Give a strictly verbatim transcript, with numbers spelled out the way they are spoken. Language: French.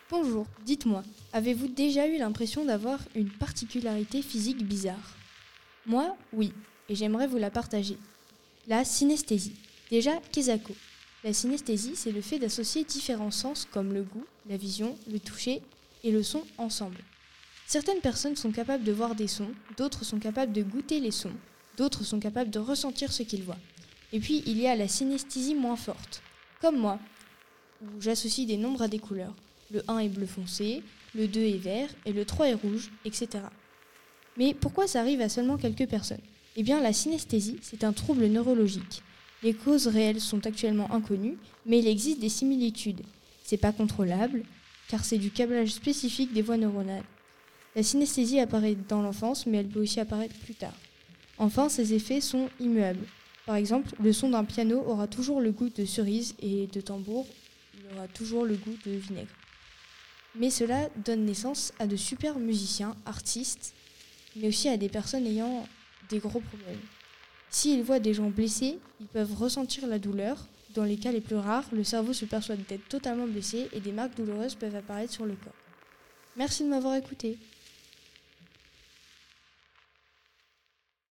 Bonjour, dites-moi, avez-vous déjà eu l'impression d'avoir une particularité physique bizarre ? Moi, oui, et j'aimerais vous la partager. La synesthésie. Déjà, qu'est-ce que La synesthésie, c'est le fait d'associer différents sens comme le goût, la vision, le toucher et le son ensemble. Certaines personnes sont capables de voir des sons, d'autres sont capables de goûter les sons, d'autres sont capables de ressentir ce qu'ils voient. Et puis, il y a la synesthésie moins forte, comme moi, où j'associe des nombres à des couleurs. Le un est bleu foncé, le deux est vert et le trois est rouge, et cetera. Mais pourquoi ça arrive à seulement quelques personnes ? Eh bien, la synesthésie, c'est un trouble neurologique. Les causes réelles sont actuellement inconnues, mais il existe des similitudes. C'est pas contrôlable, car c'est du câblage spécifique des voies neuronales. La synesthésie apparaît dans l'enfance, mais elle peut aussi apparaître plus tard. Enfin, ces effets sont immuables. Par exemple, le son d'un piano aura toujours le goût de cerise et de tambour, il aura toujours le goût de vinaigre. Mais cela donne naissance à de super musiciens, artistes, mais aussi à des personnes ayant des gros problèmes. S'ils voient des gens blessés, ils peuvent ressentir la douleur. Dans les cas les plus rares, le cerveau se persuade d'être totalement blessé et des marques douloureuses peuvent apparaître sur le corps. Merci de m'avoir écouté.